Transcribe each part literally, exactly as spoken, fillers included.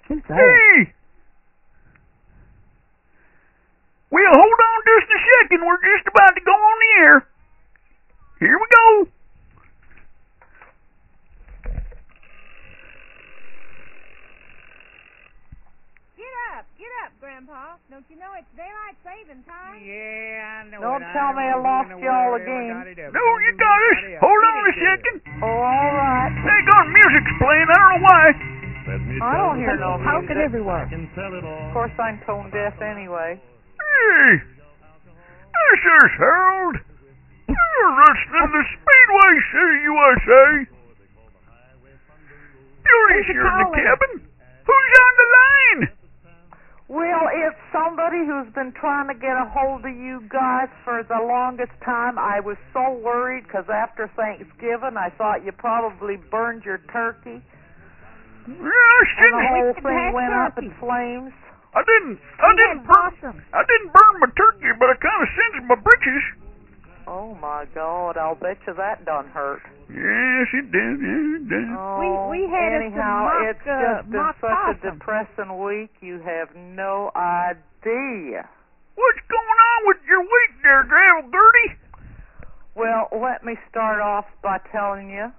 Who's that? Hey! Well, hold on just a second. We're just about to go on the air. Here we go. Get up, get up, Grandpa. Don't you know it's daylight saving time? Yeah, I know Don't it. tell I me I don't lost know y'all where again. I got it up. No, you got us. Hold on a second. Oh, all right. They got music's playing. I don't know why. I don't hear no Talking music. everywhere. Of course, I'm tone deaf anyway. Hey, this is Harold. You're listening to Speedway City, U S A. Beauty's Who's here in the calling? cabin. Who's on the line? Well, it's somebody who's been trying to get a hold of you guys for the longest time. I was so worried because after Thanksgiving, I thought you probably burned your turkey. Yeah, I And the didn't. whole Wicked thing bad went up in turkey. flames. I didn't. I We didn't had burn. possum. I didn't burn my turkey, but I kind of singed my britches. Oh, my God. I'll bet you that done hurt. Yes, it did. Yeah, it did. Oh, we had us some anyhow, mock, it's uh, just been mock such a possum. depressing week. You have no idea. What's going on with your week there, Gravel Gertie? Well, let me start off by telling you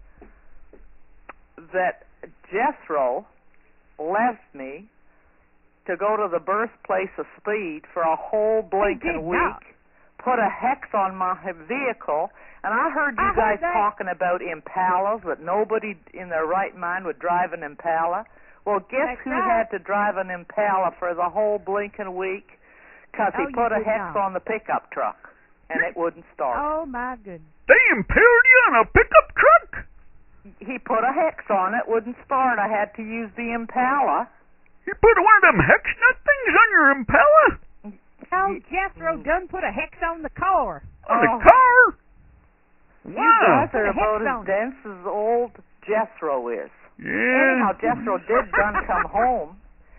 that Jethro left me to go to the birthplace of speed for a whole blinking did week, not. put a hex on my vehicle, and I heard you I heard guys that. talking about Impalas, that nobody in their right mind would drive an Impala. Well, guess That's who right. had to drive an Impala for the whole blinking week? Because he Oh, you put a did hex not. on the pickup truck, and it wouldn't start. Oh, my goodness. They impaled you on a pickup truck? He put a hex on it, wouldn't start. I had to use the Impala. You put one of them hex nut things on your Impala? Oh, Y- Jethro done put a hex on the car. On the Oh. car? You Wow. guys are Put a hex about on as it. dense as old Jethro is. Yeah. Anyhow, Jethro did done come home,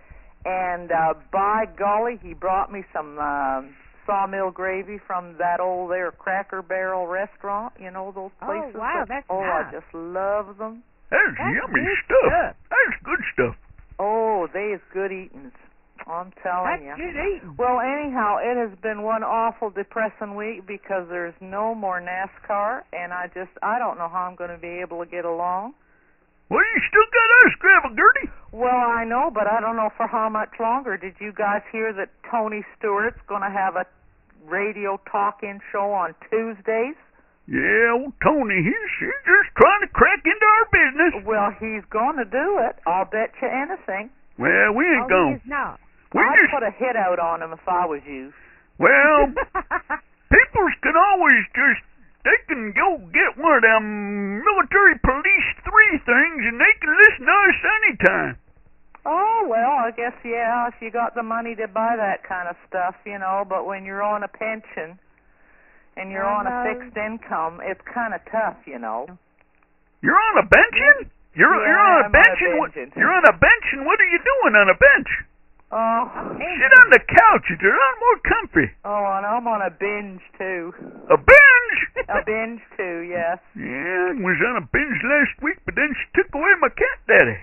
and uh, by golly, he brought me some um, sawmill gravy from that old there Cracker Barrel restaurant. You know those Oh, places? wow, that- that's oh, I nice. just love them. That's, That's yummy good stuff. stuff. That's good stuff. Oh, they is good eatings. I'm telling That's you. good eating. Well, anyhow, it has been one awful depressing week because there's no more NASCAR, and I just, I don't know how I'm going to be able to get along. Well, you still got us, Gravel Gertie. Well, I know, but I don't know for how much longer. Did you guys hear that Tony Stewart's going to have a radio talk-in show on Tuesdays? Yeah, old Tony, he's, he's just trying to crack into our business. Well, he's going to do it. I'll bet you anything. Well, we ain't Oh, going. he is not. We I'd just, put a hit out on him if I was you. well, peoples can always just, they can go get one of them military police three things and they can listen to us anytime. Oh, well, I guess, yeah, if you got the money to buy that kind of stuff, you know, but when you're on a pension and you're I on a know. fixed income, it's kind of tough, you know. You're on a bench? You're, Yeah, you're on a I'm on a bench and what, bench. you're on a bench and what are you doing on a bench? Oh, Sit on the couch. It's a lot more comfy. oh, and I'm on a binge, too. A binge? A binge, too, yes. Yeah, I was on a binge last week, but then she took away my cat daddy.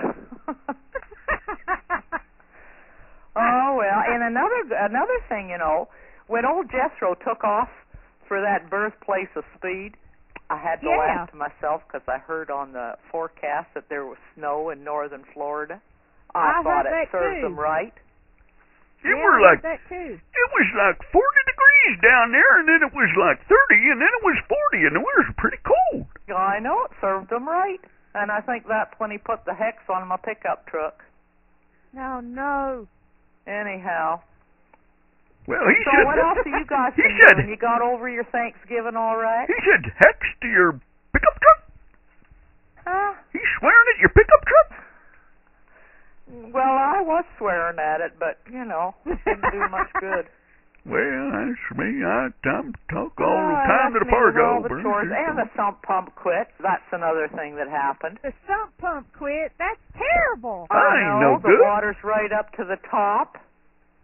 Oh, well, and another another thing, you know, when old Jethro took off for that birthplace of speed, I had to Yeah. laugh to myself because I heard on the forecast that there was snow in northern Florida. I, I thought heard it that served too. them right. It Yeah, were I like heard that too. it was like forty degrees down there, and then it was like thirty, and then it was forty, and it was pretty cold. I know it served them right, and I think that's when he put the hex on my pickup truck. No, no. Anyhow, Well, he so said. what else have you guys he been said. doing? You got over your Thanksgiving all right? He said hex to your pickup truck. Huh? He's swearing at your pickup truck. Well, I was swearing at it, but, you know, it didn't do much good. Well, that's me. I I'm talk all the Ah, time to that's the me with all Fargo. the chores. And the sump pump quit. That's another thing that happened. The sump pump quit. That's terrible. I ain't know, no the good. water's right up to the top.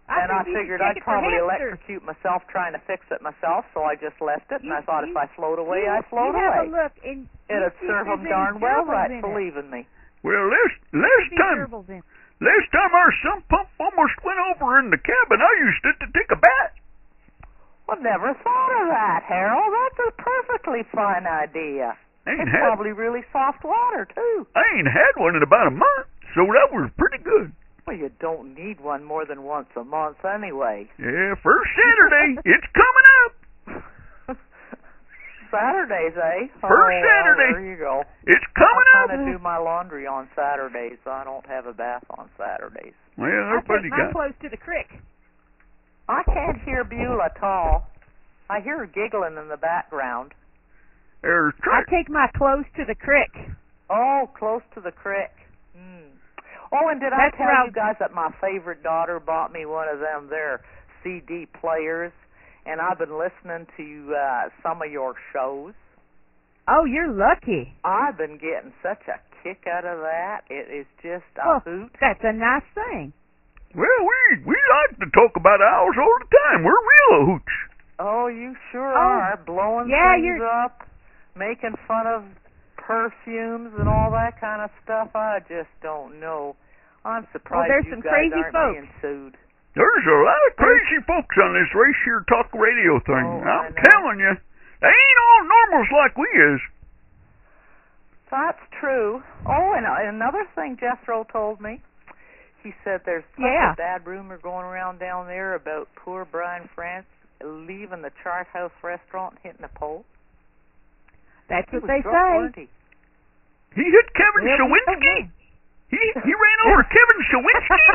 I and I think you should figured take I'd it for probably hamsters. electrocute myself trying to fix it myself, so I just left it, and You- I thought you- if I float away, you, I float you away. have a look and It'd you see serve if them there's any darn well gerbils right in for it. leaving me. Well, last last Be time gerbils in it. last time our sump pump almost went over in the cabin, I used it to take a bath. Well, never thought of that, Harold. That's a perfectly fine idea. Ain't It's had probably really soft water, too. I ain't had one in about a month, so that was pretty good. Well, you don't need one more than once a month anyway. Yeah, first Saturday, it's coming up. Saturdays, eh? First oh, Saturday. Well, there you go. It's coming I up. kind of do my laundry on Saturdays. I don't have a bath on Saturdays. Well, I everybody take my got. clothes to the creek. I can't hear Beulah at all. I hear her giggling in the background. There's I trick. take my clothes to the creek. Oh, close to the creek. Hmm. Oh, and did That's I tell where you guys that my favorite daughter bought me one of them there C D players, and I've been listening to uh, some of your shows. Oh, you're lucky. I've been getting such a kick out of that. It is just a Well, hoot. that's a nice thing. Well, we we like to talk about ours all the time. We're real hooch. Oh, you sure Oh, are. Blowing yeah, things you're- up, making fun of perfumes and all that kind of stuff. I just don't know. I'm surprised there's you some guys crazy aren't folks. being sued. There's a lot of crazy folks on this race here talk radio thing. Oh, I I'm know. telling you, they ain't all normals like we is. That's true. Oh, and uh, another thing Jethro told me. He said there's such Yeah. a bad rumor going around down there about poor Brian France leaving the Chart House restaurant and hitting a pole. That's He what was they drunk, say. wasn't he? He hit Kevin Really? Shawinski. He he ran over Kevin Shawinski.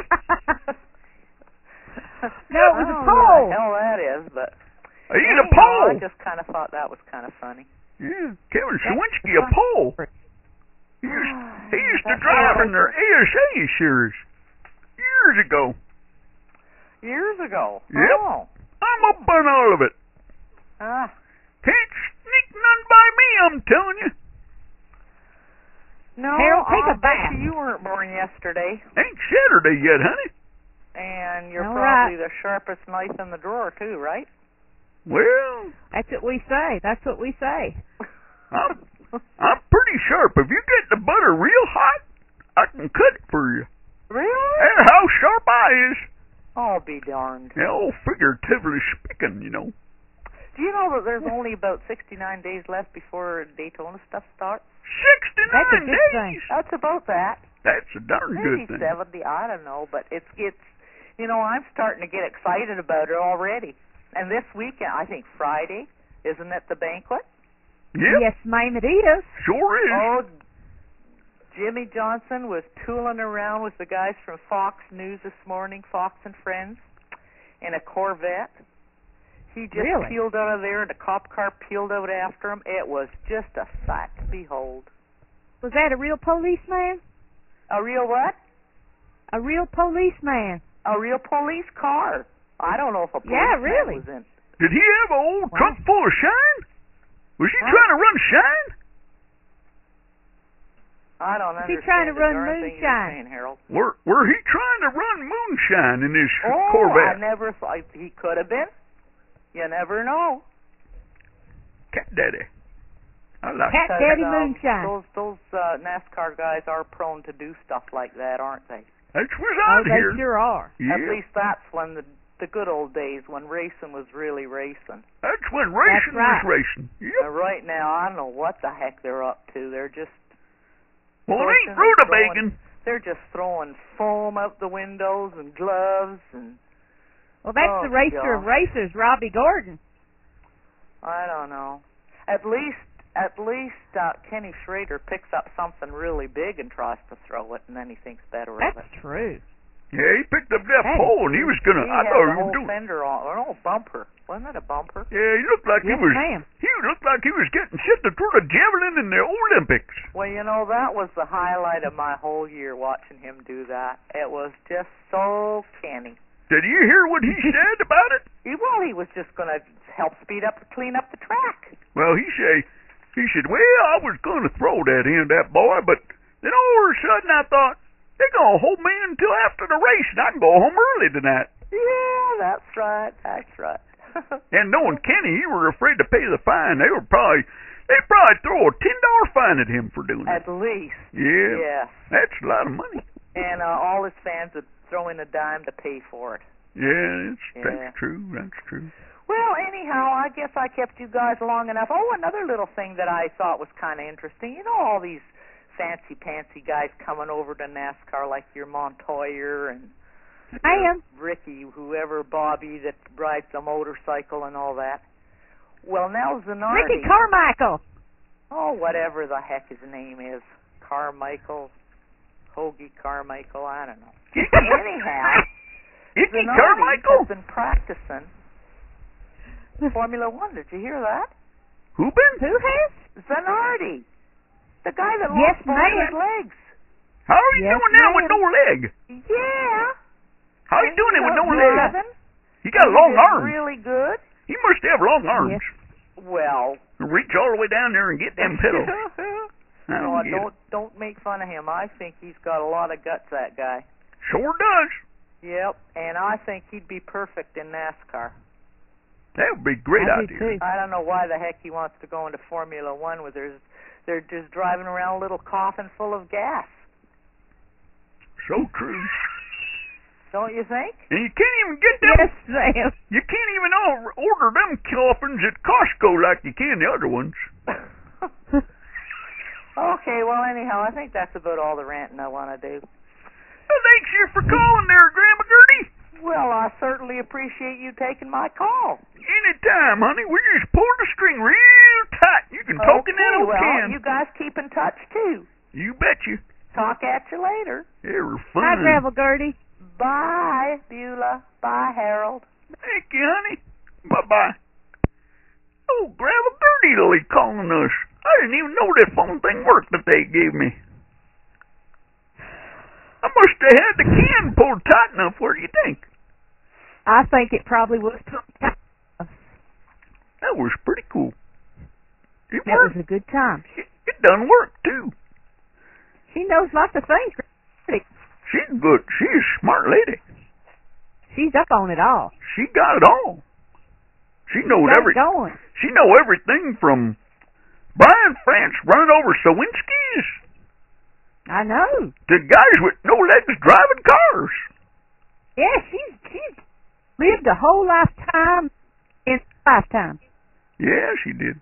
No, it was I a don't know pole. Who the hell that is, but He hit a anyhow, pole. I just kind of thought that was kind of funny. Yeah, Kevin That's Shawinski, a funny. pole. He used, he used to That's drive right. in their A S A series years ago. Years ago. Yep. Oh. I'm up on all of it. Ah. Can't sneak none by me, I'm telling you. No, Harold, take I'll a bet bath. you you weren't born yesterday, Ain't Saturday yet, honey. and you're All probably right. the sharpest knife in the drawer too, right? Well, That's what we say. That's what we say. I'm I'm pretty sharp. If you get the butter real hot, I can cut it for you. Really? And how sharp I is. I'll be darned. Yeah, oh, figuratively speaking, you know. Do you know that there's only about sixty-nine days left before Daytona stuff starts? sixty-nine That's a good days. thing. That's about that. That's a darn Maybe good thing. seventy, I don't know, but it's it's you know, I'm starting to get excited about it already. And this weekend, I think Friday, isn't it the banquet? Yep, Yes, ma'am, it is. sure is. Oh, Jimmy Johnson was tooling around with the guys from Fox News this morning, Fox and Friends, in a Corvette. He just Really? peeled out of there, and a cop car peeled out after him. It was just a sight to behold. Was that a real policeman? A real what? A real policeman. A real police car. I don't know if a policeman Yeah, really. was in. Did he have an old Wow. truck full of shine? Was he Huh? trying to run shine? I don't Is he understand trying to the run darn thing you're moonshine? saying, Harold. Were Were he trying to run moonshine in his Oh, I Corvette? never thought he could have been. You never know. Cat Daddy. I like Cat Because, Daddy um, Moonshine. Those those uh, NASCAR guys are prone to do stuff like that, aren't they? That's what's Oh, out they here. sure are. Yeah. At least that's when the the good old days when racing was really racing. That's when racing right. was racing. Uh, Yep. right now, I don't know what the heck they're up to. They're just Well, it ain't pushing and throwing- rutabagan. They're just throwing foam out the windows and gloves and Well, that's Oh, the racer of God. racers, Robbie Gordon. I don't know. At least at least uh, Kenny Schrader picks up something really big and tries to throw it, and then he thinks better That's of it. true. Yeah, he picked up that Hey. pole and he was gonna. He I had thought the he was whole doing. fender on, or no bumper. Wasn't it a bumper? Yeah, he looked like Yes, he was. ma'am. He looked like he was getting set to throw the javelin in the Olympics. Well, you know, that was the highlight of my whole year watching him do that. It was just so canny. Did you hear what he said about it? He, well, he was just going to help speed up, clean up the track. Well, he say, he said, well, I was going to throw that in, that boy, but then all of a sudden I thought, they're going to hold me until after the race, and I can go home early tonight. Yeah, that's right. That's right. And knowing Kenny, he were afraid to pay the fine. They were probably they'd probably throw a ten dollar fine at him for doing At it. least. Yeah. Yes. That's a lot of money. And uh, all his fans would throw in a dime to pay for it. Yeah, that's, Yeah. that's true. That's true. Well, anyhow, I guess I kept you guys long enough. Oh, another little thing that I thought was kind of interesting. You know, all these fancy-pantsy guys coming over to NASCAR, like your Montoya and I am. Ricky, whoever, Bobby, that rides a motorcycle and all that. Well, now Zanardi... Ricky Carmichael. Oh, whatever the heck his name is. Carmichael, Hoagie Carmichael, I don't know. Anyhow, Icky Zanardi Carmichael? has been practicing Formula One. Did you hear that? Who been? Who has? Zanardi. The guy that Yes, lost both his ma'am. legs. How are you Yes, doing that with ma'am. no leg? Yeah. How are you doing it with no He's leg? driving. He got He long did arms. really good. He must have long arms. Yes. Well, Reach all the way down there and get them pedals. I no, don't get don't don't make fun of him. I think he's got a lot of guts, that guy. it. Sure does. Yep, and I think he'd be perfect in NASCAR. That would be a great I do idea. too. I don't know why the heck he wants to go into Formula One where there's they're just driving around a little coffin full of gas. So true. Don't you think? And you can't even get them. Yes, Sam. You can't even or- order them coffins at Costco like you can the other ones. Okay, well, anyhow, I think that's about all the ranting I want to do. Well, thanks you for calling there, Grandma Gertie. Well, I certainly appreciate you taking my call. Anytime, honey. We just pull the string real tight. You can talk in that Okay, old well, can. you guys keep in touch, too. You betcha. Talk at you later. They were Hi, fun. Gravel Gertie. Bye, Beulah. Bye, Harold. Thank you, honey. Bye-bye. Oh, Gravel Gertie Lily calling us. I didn't even know that phone thing worked that they gave me. I must have had the can pulled tight enough. What do you think? I think it probably was. That was pretty cool. It That was worked. a good time. It, it done work, too. She knows lots of things. She's good. She's a smart lady. She's up on it all. She got it all. She knows Got every. it going. She know everything from Brian France running over Sawinski's I know. to guys with no legs driving cars. Yeah, she's she's lived a whole lifetime in a lifetime. Yeah, she did.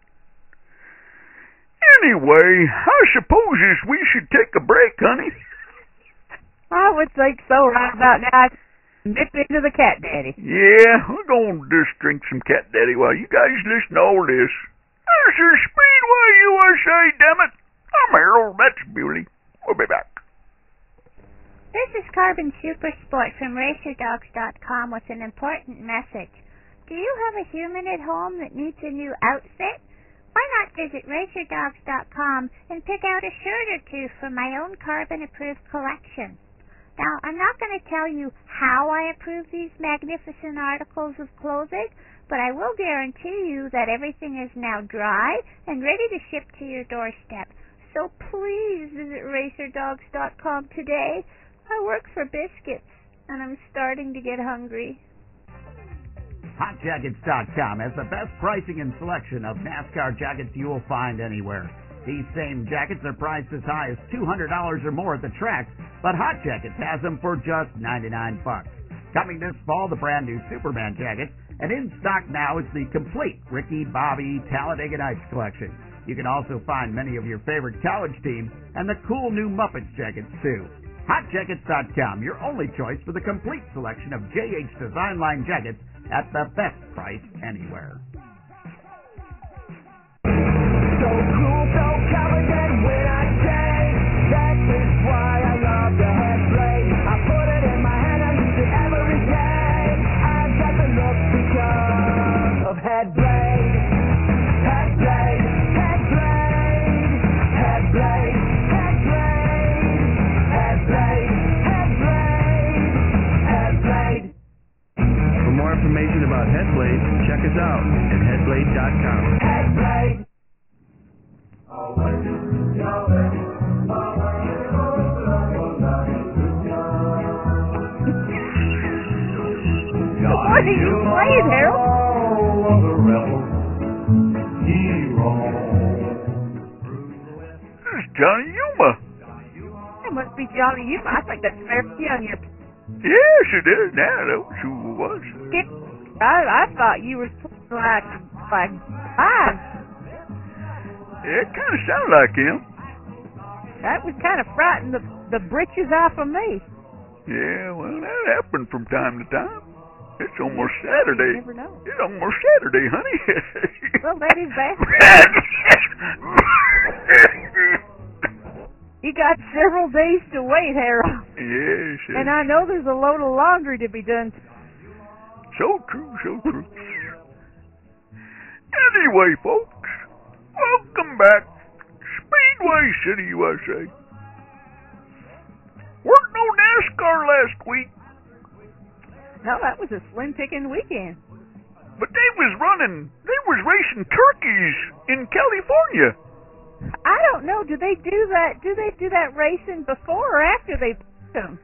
Anyway, I suppose as we should take a break, honey. I would think so right about now. Dip into the cat daddy. Yeah, we're going to just drink some cat daddy while you guys listen to all this. This is Speedway U S A, damn it. I'm Harold, that's Bewley. We'll be back. This is Carbon Super Sport from Racer Dogs dot com with an important message. Do you have a human at home that needs a new outfit? Why not visit Racer Dogs dot com and pick out a shirt or two from my own carbon-approved collection? Now, I'm not going to tell you how I approve these magnificent articles of clothing, but I will guarantee you that everything is now dry and ready to ship to your doorstep. So please visit Racer Dogs dot com today. I work for biscuits, and I'm starting to get hungry. Hot Jackets dot com has the best pricing and selection of NASCAR jackets you will find anywhere. These same jackets are priced as high as two hundred dollars or more at the tracks, but Hot Jackets has them for just ninety-nine bucks. Coming this fall, the brand new Superman jacket, and in stock now is the complete Ricky Bobby Talladega Nights collection. You can also find many of your favorite college teams and the cool new Muppets jackets too. Hot Jackets dot com, your only choice for the complete selection of J H Design Line jackets at the best price anywhere. So cool, so confident when I say that is why I love the head blade. I put it in my hand, I use it every day. I've got the look because of head blade. Head blade, head blade, head blade, head blade, head blade, head blade, head blade. For more information about Headblade, check us out at headblade dot com. Headblade. What are you playing, Harold? This is Johnny Yuma. That must be Johnny Yuma. I think that's Mary on your Yes, it is. Now, that's who it was. skip. I, I thought you were like, like, ah, Yeah, it kind of sounded like him. that was kind of frightening the, the britches off of me. Yeah, well, that happened from time to time. It's almost You Saturday. never know. It's almost Saturday, honey. Well, that is bad. You got several days to wait, Harold. Yes, yes. And I know there's a load of laundry to be done. So true, so true. Anyway, folks, welcome back. Speedway City, U S A. Weren't no NASCAR last week, No, that was a slim picking weekend. but they was running, they was racing turkeys in California. I don't know. Do they do that? Do they do that racing before or after they put them?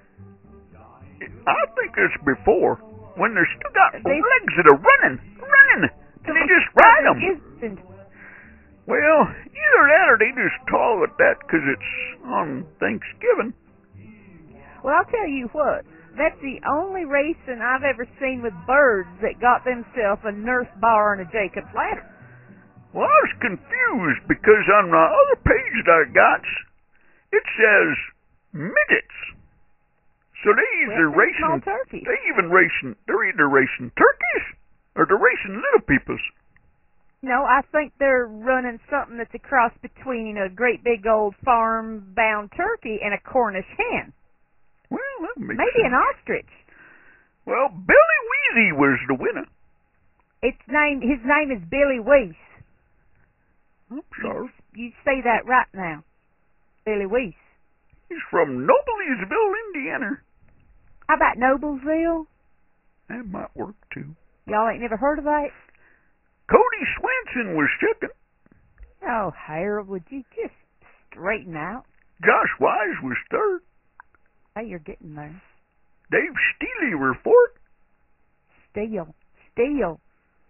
I think it's before, when they're still got They- legs that are running, running, and they just ride them. Isn't- Well, either that or they just call it that because it's on Thanksgiving. Well, I'll tell you what. That's the only racing I've ever seen with birds that got themselves a nurse bar and a Jacob's ladder. Well, I was confused because on the other page that I got, it says midgets. So they either Well, they're small racing, turkeys. they even racing, they're either racing turkeys or they're racing little peoples. No, I think they're running something that's a cross between a great big old farm-bound turkey and a Cornish hen. Well, that makes Maybe sense. an ostrich. Well, Billy Weezy was the winner. Its name, his name is Billy Weiss. I'm sorry. You say that right now. Billy Weiss. He's from Noblesville, Indiana. How about Noblesville? That might work too. Y'all ain't never heard of that? Cody Swanson was second. Oh, Harold, would you just straighten out? Josh Wise was third. Hey, you're getting there. Dave Steele was fourth. Steal. Steal.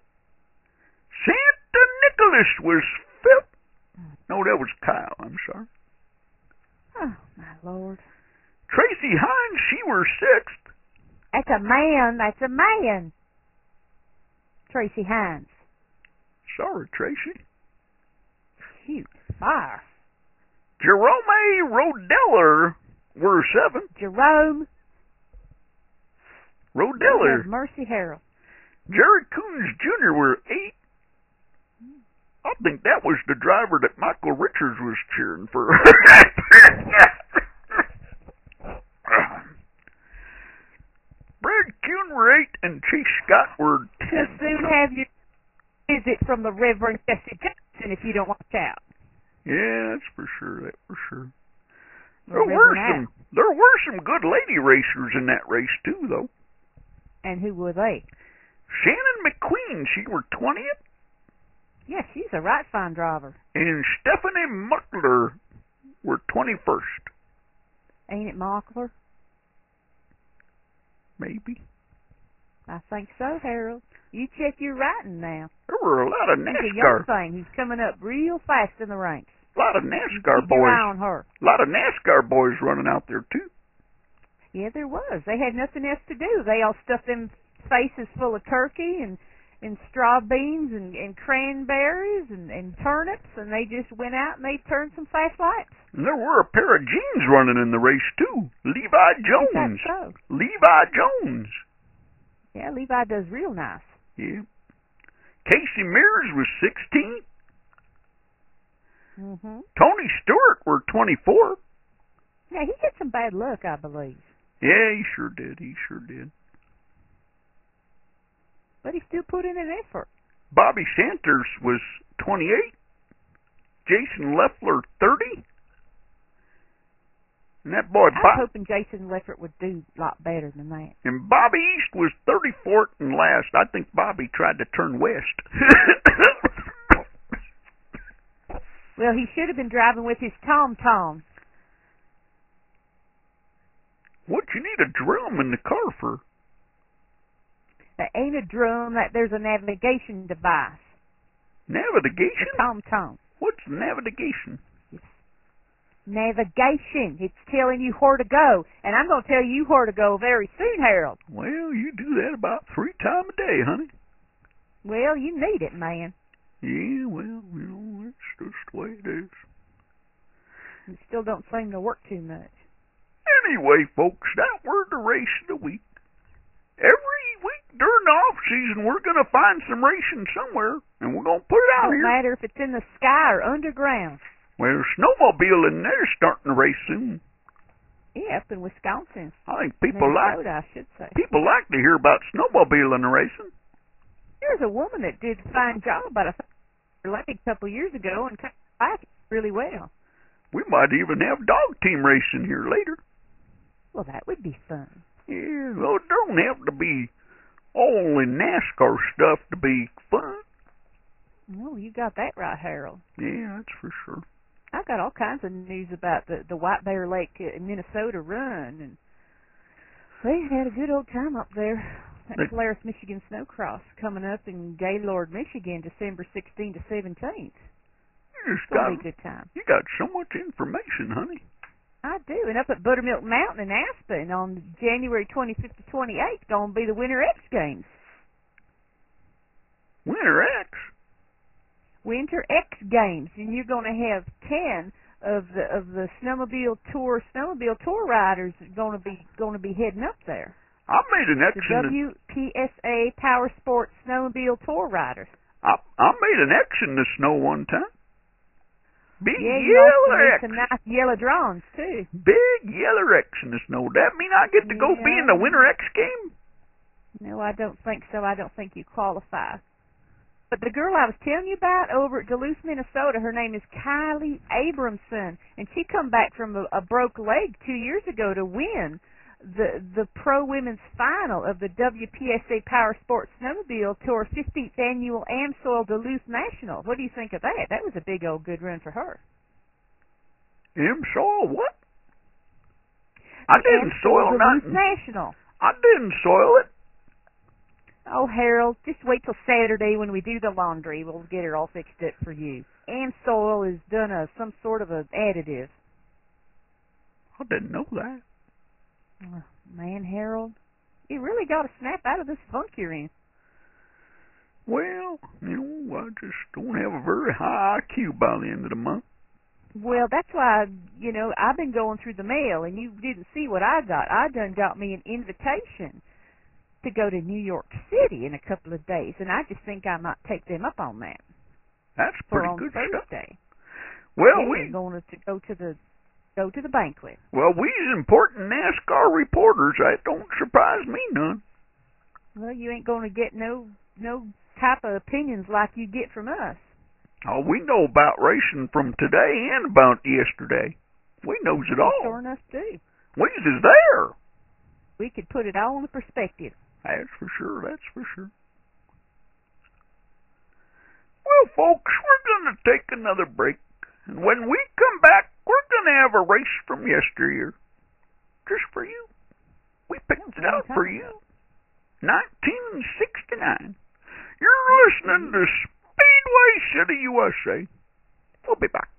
Santa Nicholas was fifth. No, that was Kyle. I'm sorry. Oh, my Lord. Tracy Hines, she was sixth. That's a man. That's a man. Tracy Hines. Sorry, Tracy. Shoot. Fire. Jerome Rodeller were seventh. Jerome. Rodeller. Have mercy, Harold. Jerry Coons Junior were eight. I think that was the driver that Michael Richards was cheering for. Brad Kuhn were eight and Chase Scott were You'll ten. soon have your visit from the Reverend Jesse Jackson if you don't watch out. Yeah, that's for sure. That for sure. The There were Reverend some. There were some good lady racers in that race too, though. Al. And who were they? Shannon McQueen, she were twentieth, Yeah, she's a right fine driver. and Stephanie Muckler were twenty-first. Ain't it Mockler? Maybe. I think so, Harold. You check your writing now. There were a lot of He's a young NASCAR, thing. He's coming up real fast in the ranks. a lot of NASCAR Keep your eye boys, on her. a lot of NASCAR boys running out there too. Yeah, there was. They had nothing else to do. They all stuffed them faces full of turkey and and straw beans and, and cranberries and, and turnips, and they just went out and they turned some fast laps. And there were a pair of jeans running in the race too. Levi Is that Jones. so? Levi Jones. Yeah, Levi does real nice. Yeah. Casey Mears was sixteen. Mm-hmm. Tony Stewart were twenty-four. Yeah, he had some bad luck, I believe. Yeah, he sure did. He sure did. But he still put in an effort. Bobby Sanders was twenty-eight. Jason Leffler, thirty. And that boy, I was Bob, hoping Jason Leffert would do a lot better than that. and Bobby East was thirty-fourth and last. I think Bobby tried to turn west. Well, he should have been driving with his tom-tom. What you need a drum in the car for? That ain't a drum. That there's a navigation device. Navigation? A tom-tom. What's navigation? Navigation. It's telling you where to go. And I'm going to tell you where to go very soon, Harold. Well, you do that about three times a day, honey. Well, you need it, man. Yeah, well, you know, that's just the way it is. It still don't seem to work too much. Anyway, folks, that were the race of the week. Every week during the off-season, we're going to find some racing somewhere, and we're going to put it out Don't here. matter if it's in the sky or underground. Well, snowmobile in there's starting to race soon. Yeah, up in Wisconsin. I think people like Minnesota, I should say. people like to hear about snowmobiling and racing. There was a woman that did a fine job about a lake a couple years ago and liked it really well. We might even have dog team racing here later. Well, that would be fun. Yeah, well, it don't have to be all in NASCAR stuff to be fun. Well, you got that right, Harold. Yeah, that's for sure. I got all kinds of news about the the White Bear Lake uh, Minnesota run, and they had a good old time up there. That They- Polaris Michigan Snowcross coming up in Gaylord, Michigan, December sixteenth to seventeenth. You just It's gonna got be a good time. you got so much information, honey. I do, and up at Buttermilk Mountain in Aspen on January twenty-fifth to twenty-eighth, gonna be the Winter X Games. Winter X. Winter X Games, and you're going to have ten of the of the snowmobile tour snowmobile tour riders going to be going to be heading up there. I made an X The in the W P S A Power Sports Snowmobile Tour Riders. I I made an X in the snow one time. Big Yeah, you yellow also X. have some nice yellow drawings too. Big yellow X in the snow. That mean I get to go be in the Yeah. Winter X game? No, I don't think so. I don't think you qualify. But the girl I was telling you about over at Duluth, Minnesota, her name is Kylie Abramson, and she come back from a, a broke leg two years ago to win the the pro women's final of the W P S A Power Sports Snowmobile Tour fifteenth annual Amsoil Duluth National. What do you think of that? That was a big old good run for her. M soil what? I didn't Amsoil soil Duluth nothing. National. I didn't soil it. Oh, Harold, just wait till Saturday when we do the laundry. We'll get it all fixed up for you. Amsoil has done a some sort of an additive. I didn't know that. Oh, man, Harold, you really got to snap out of this funk you're in. Well, you know, I just don't have a very high I Q by the end of the month. Well, that's why, you know, I've been going through the mail, and you didn't see what I got. I done got me an invitation to go to New York City in a couple of days, and I just think I might take them up on that That's for pretty on good stuff. Thursday. Well, Yeah, we going to go to the go to the banquet. well we's important NASCAR reporters. That don't surprise me none. Well, you ain't going to get no no type of opinions like you get from us. Oh, we know about racing from today and about yesterday. We knows it all. Sure enough, do. We is there. We could put it all into perspective. That's for sure. That's for sure. Well, folks, we're going to take another break. And when we come back, we're going to have a race from yesteryear. Just for you. We picked it out for you. nineteen sixty-nine. You're listening to Speedway City, U S A. We'll be back.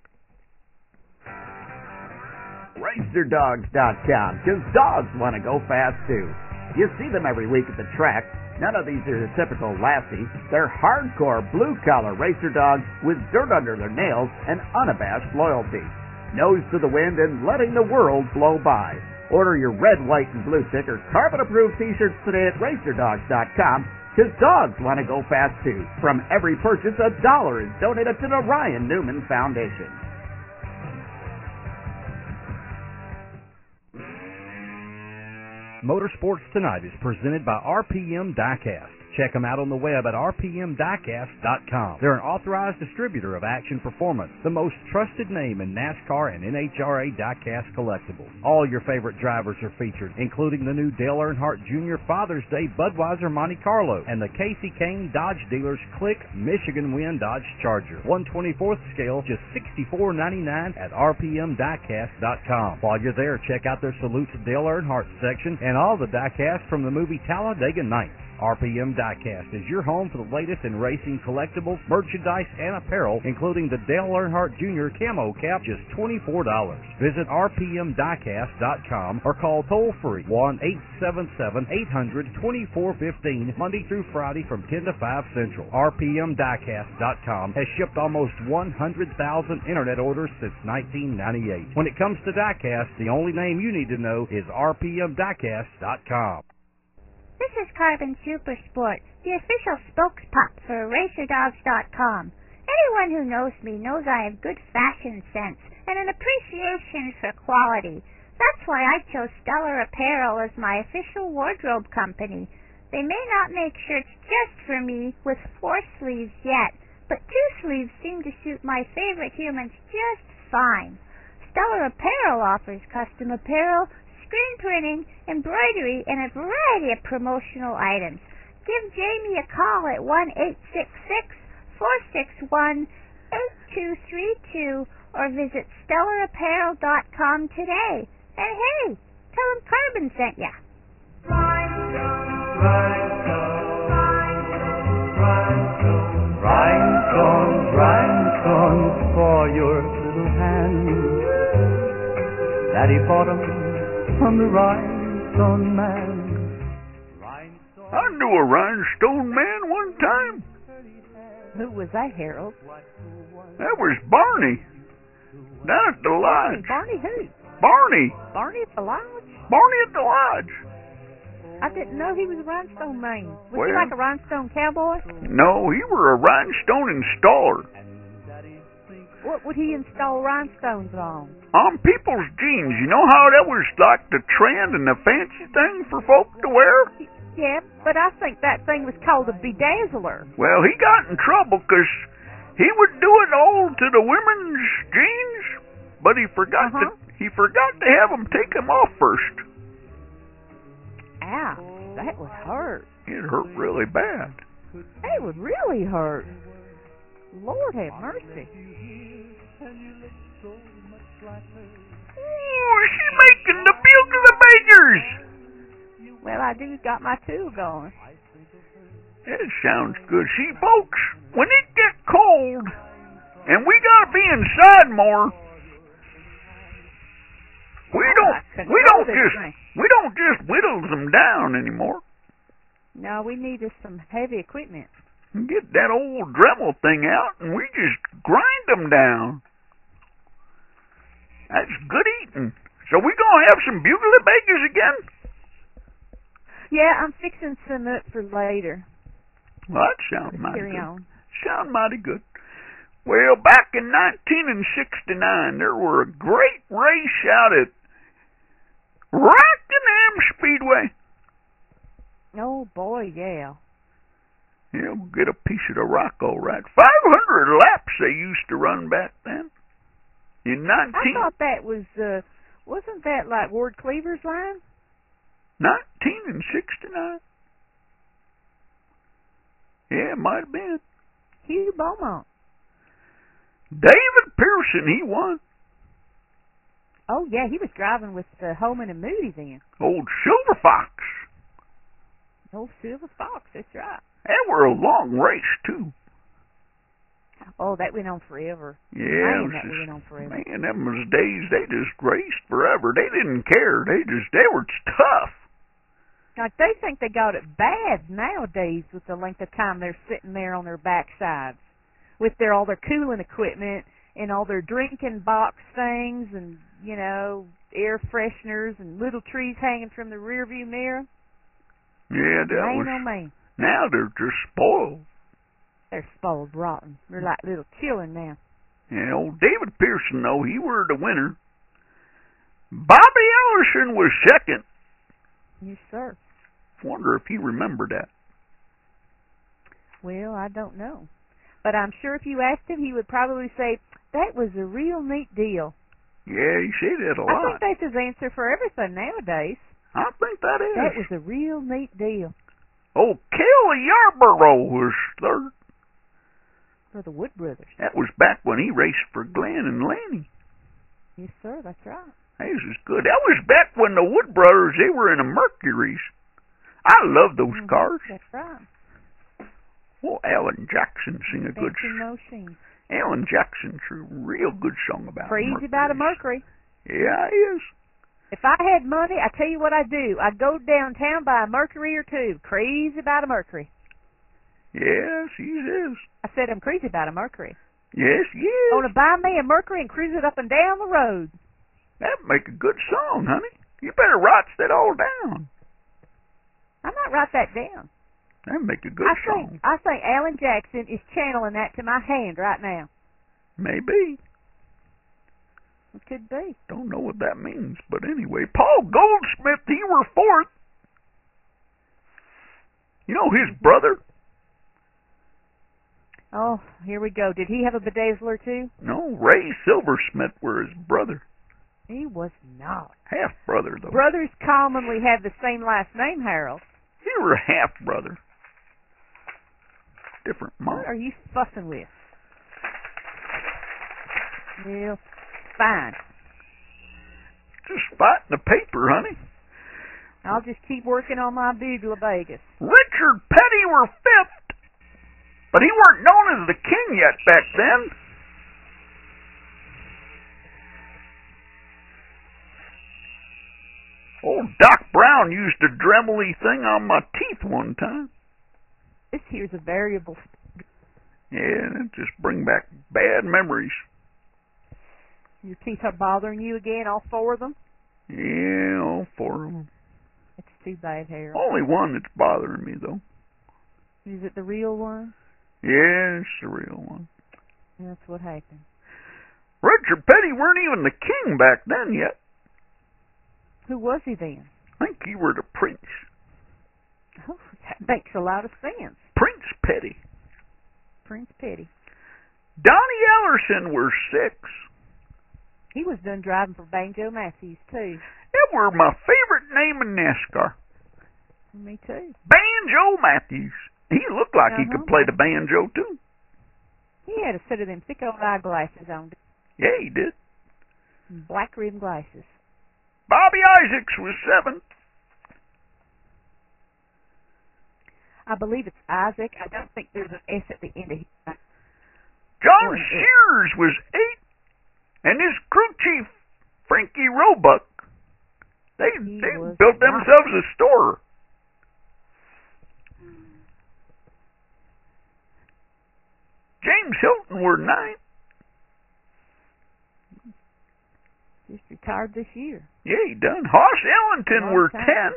Racer Dogs dot com, because dogs want to go fast too. You see them every week at the track. None of these are the typical lassies. They're hardcore blue-collar racer dogs with dirt under their nails and unabashed loyalty. Nose to the wind and letting the world blow by. Order your red, white, and blue sticker carbon-approved t-shirts today at Racer Dogs dot com, because dogs want to go fast too. From every purchase, a dollar is donated to the Ryan Newman Foundation. Motorsports Tonight is presented by R P M Diecast. check them out on the web at r p m diecast dot com. They're an authorized distributor of Action Performance, the most trusted name in NASCAR and N H R A diecast collectibles. All your favorite drivers are featured, including the new Dale Earnhardt Junior Father's Day Budweiser Monte Carlo and the Casey Kane Dodge Dealers Click Michigan Win Dodge Charger. one twenty-fourth scale, just sixty-four ninety-nine at r p m diecast dot com. While you're there, check out their Salute to Dale Earnhardt section and all the diecasts from the movie Talladega Nights. R P M Diecast is your home for the latest in racing collectibles, merchandise, and apparel, including the Dale Earnhardt Junior Camo Cap, just twenty-four dollars. Visit r p m diecast dot com or call toll-free one eight seven seven, eight hundred, twenty-four fifteen, Monday through Friday from ten to five Central. r p m diecast dot com has shipped almost one hundred thousand internet orders since nineteen ninety-eight. When it comes to diecast, the only name you need to know is r p m diecast dot com. This is Carbon Super Sports, the official spokespup for racer dogs dot com. Anyone who knows me knows I have good fashion sense and an appreciation for quality. That's why I chose Stellar Apparel as my official wardrobe company. They may not make shirts just for me with four sleeves yet, but two sleeves seem to suit my favorite humans just fine. Stellar Apparel offers custom apparel, screen printing, embroidery, and a variety of promotional items. Give Jamie a call at one eight six six, four six one, eight two three two or visit stellar apparel dot com today. And hey, tell him Carbon sent ya. Rhinestones, rhinestones for your little hand. Daddy bought 'em from the rhinestone man. I knew a rhinestone man one time. Who was that, Harold? That was Barney. Down at the lodge. Barney who? Barney. Barney at the lodge? Barney at the lodge. I didn't know he was a rhinestone man. Was Well- he like a rhinestone cowboy? No, he were a rhinestone installer. What would he install rhinestones on? On people's jeans. You know how that was like the trend and the fancy thing for folk to wear? Yeah, but I think that thing was called a bedazzler. Well, he got in trouble because he would do it all to the women's jeans, but he forgot Uh-huh. to he forgot to have them take them off first. Ow, that would hurt. It hurt really bad. That would really hurt. Lord have mercy. Oh, is she making the bugler bakers? Well, I do got my tool going. That sounds good. See, folks, when it get cold and we gotta be inside more, we don't we don't just we don't just whittle them down anymore. No, we need us some heavy equipment. Get that old Dremel thing out and we just grind them down. That's good eating. So we gonna have some bugler bakers again? Yeah, I'm fixing some up for later. Well, that sounds mighty Carry good. on. Sound mighty good. Well, back in nineteen sixty-nine, there were a great race out at Rockingham Speedway. Oh, boy, yeah. You'll get a piece of the rock, all right. five hundred laps they used to run back then. In nineteen... I thought that was, uh, wasn't that like Ward Cleaver's line? nineteen sixty-nine. Yeah, it might have been. Hugh Beaumont. David Pearson, he won. Oh, yeah, he was driving with uh, Holman and Moody then. Old Silver Fox. Old Silver Fox, that's right. That were a long race, too. Oh, that went on forever. Yeah, Man, it was that just, went on forever. man, them was days they just raced forever. They didn't care. They just, they were tough. Like, they think they got it bad nowadays with the length of time they're sitting there on their backsides with their all their cooling equipment and all their drinking box things and, you know, air fresheners and little trees hanging from the rearview mirror. Yeah, that Man, was... oh, man. Now they're just spoiled. They're spoiled rotten. They're like little children now. Yeah, old David Pearson, though, he were the winner. Bobby Ellison was second. Yes, sir. Wonder if he remembered that. Well, I don't know. But I'm sure if you asked him, he would probably say, that was a real neat deal. Yeah, he said that a lot. I think that's his answer for everything nowadays. I think that is. That was a real neat deal. Oh, Kelly Yarborough was third. For the Wood Brothers. That was back when he raced for Glenn and Lanny. Yes, sir, that's right. That was good. That was back when the Wood Brothers, they were in the Mercuries. I love those Mm-hmm, cars. That's right. Well, Alan Jackson sing a good Dancing song. Machine. Alan Jackson's a real good song about Crazy Mercuries. about a Mercury. Yeah, he is. If I had money, I tell you what I'd do. I'd go downtown, buy a Mercury or two. Crazy about a Mercury. Yes, he is. I said I'm crazy about a Mercury. Yes, he I want is. to buy me a Mercury and cruise it up and down the road. That'd make a good song, honey. You better write that all down. I might write that down. That'd make a good I song. think I think Alan Jackson is channeling that to my hand right now. Maybe. It could be. Don't know what that means, but anyway, Paul Goldsmith, he were fourth. You know his brother? Oh, here we go. Did he have a bedazzler too? No, Ray Silversmith were his brother. He was not. Half brother, though. Brothers commonly have the same last name, Harold. He were half brother. Different mom. What are you fussing with? Well, fine. Just fighting the paper, honey. I'll just keep working on my Bugler Vegas. Richard Petty were fifth, but he weren't known as the king yet back then. Old Doc Brown used a Dremel-y thing on my teeth one time. This here's a variable. Yeah, it just bring back bad memories. Your teeth are bothering you again, all four of them? Yeah, all four of them. It's too bad, Harold. Only one that's bothering me, though. Is it the real one? Yeah, it's the real one. That's what happened. Richard Petty weren't even the king back then yet. Who was he then? I think he were the prince. Oh, that makes a lot of sense. Prince Petty. Prince Petty. Donnie Ellerson were six. He was done driving for Banjo Matthews, too. That were my favorite name in NASCAR. Me, too. Banjo Matthews. He looked like he Uh-huh. could play the banjo, too. He had a set of them thick old eyeglasses on. Yeah, he did. Black rimmed glasses. Bobby Isaacs was seven. I believe it's Isaac. I don't think there's an S at the end of it. John Or an S. Shears was eight. And his crew chief, Frankie Roebuck, they, He they was built not. themselves a store. James Hilton were nine. Just retired this year. Yeah, he done. Hoss Ellington Long were time. ten.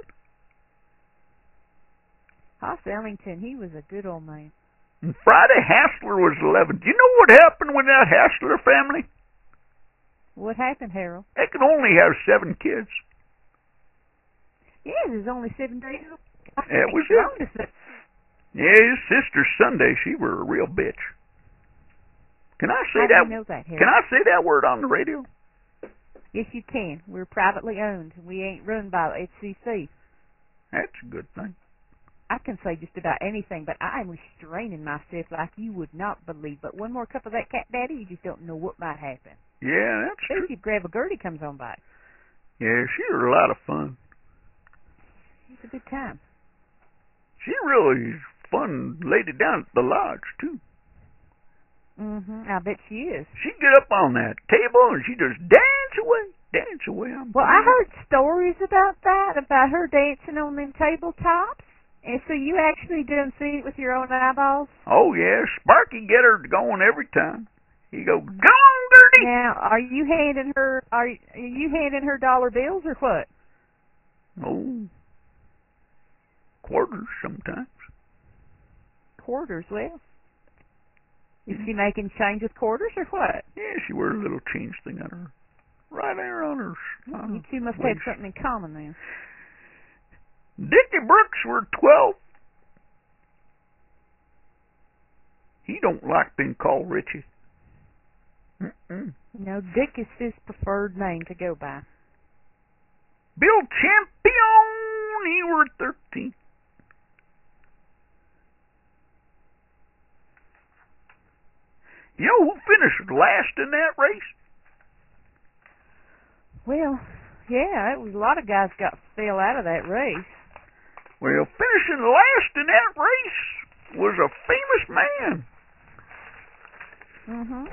Hoss Ellington, he was a good old man. And Friday Hassler was eleven. Do you know what happened with that Hassler family? What happened, Harold? They could only have seven kids. Yeah, there's only seven days. That was it. it. Yeah, his sister Sunday, she were a real bitch. Can I say How do that? you know that, Harold? Can I say that word on the radio? Yes, you can. We're privately owned. We ain't run by the F C C. That's a good thing. I can say just about anything, but I am restraining myself like you would not believe. But one more cup of that cat daddy, you just don't know what might happen. Yeah, that's true. Especially if Grandma Gertie comes on by. Yeah, she was a lot of fun. It's a good time. She really fun lady down at the lodge, too. Mm-hmm. I bet she is. She'd get up on that table and she'd just dance away, dance away. I'm Well, I heard stories about that, about her dancing on them tabletops. And so you actually done see it with your own eyeballs? Oh, yeah, Sparky get her going every time. He go, go on, Gertie! Now, are you handing her, are you, are you handing her dollar bills or what? Oh, quarters sometimes. Quarters, well. Is she making change with quarters or what? Yeah, she wears a little change thing on her, right there on her. On You two must legs. have something in common then. Dickie Brooks were twelve. He don't like being called Richie. Mm-mm. No, Dick is his preferred name to go by. Bill Champion, he were thirteen. You know who finished last in that race? Well, yeah, it was a lot of guys got fell out of that race. Well, finishing last in that race was a famous man. Mm-hmm.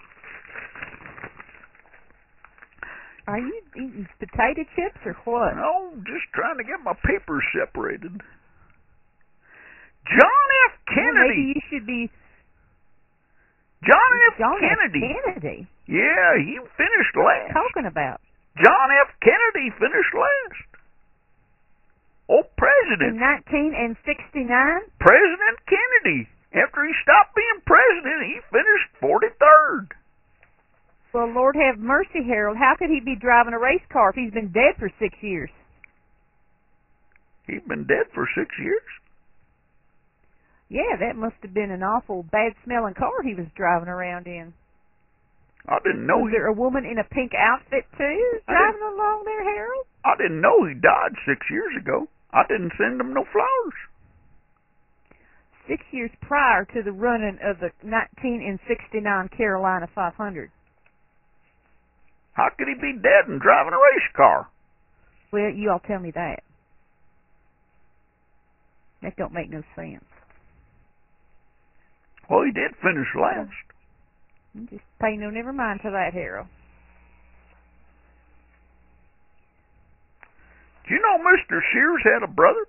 Are you eating potato chips or what? No, just trying to get my papers separated. John F. Kennedy. Well, maybe you should be... John F. John Kennedy. F. Kennedy? Yeah, he finished What are last. you talking about? John F. Kennedy finished last. Oh, President. In nineteen sixty-nine? President Kennedy. After he stopped being president, he finished forty-third. Well, Lord have mercy, Harold. How could he be driving a race car if he's been dead for six years? He's been dead for six years? Yeah, that must have been an awful bad-smelling car he was driving around in. I didn't know Was he... there a woman in a pink outfit, too, driving along there, Harold? I didn't know he died six years ago. I didn't send him no flowers. Six years prior to the running of the nineteen sixty-nine Carolina five hundred. How could he be dead and driving a race car? Well, you all tell me that. That don't make no sense. Well, he did finish last. Just pay no never mind to that, Harold. Do you know Mister Sears had a brother?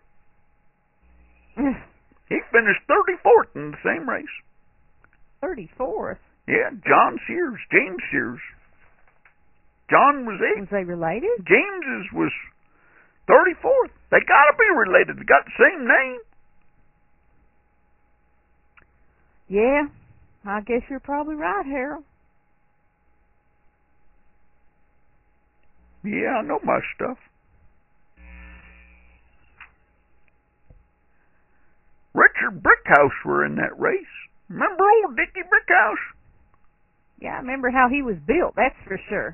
He finished thirty-fourth in the same race. thirty-fourth? Yeah, John Sears, James Sears. John was eight. Was they related? James's was thirty-fourth. They gotta be related. They got the same name. Yeah, I guess you're probably right, Harold. Yeah, I know my stuff. Richard Brickhouse were in that race. Remember old Dickie Brickhouse? Yeah, I remember how he was built, that's for sure.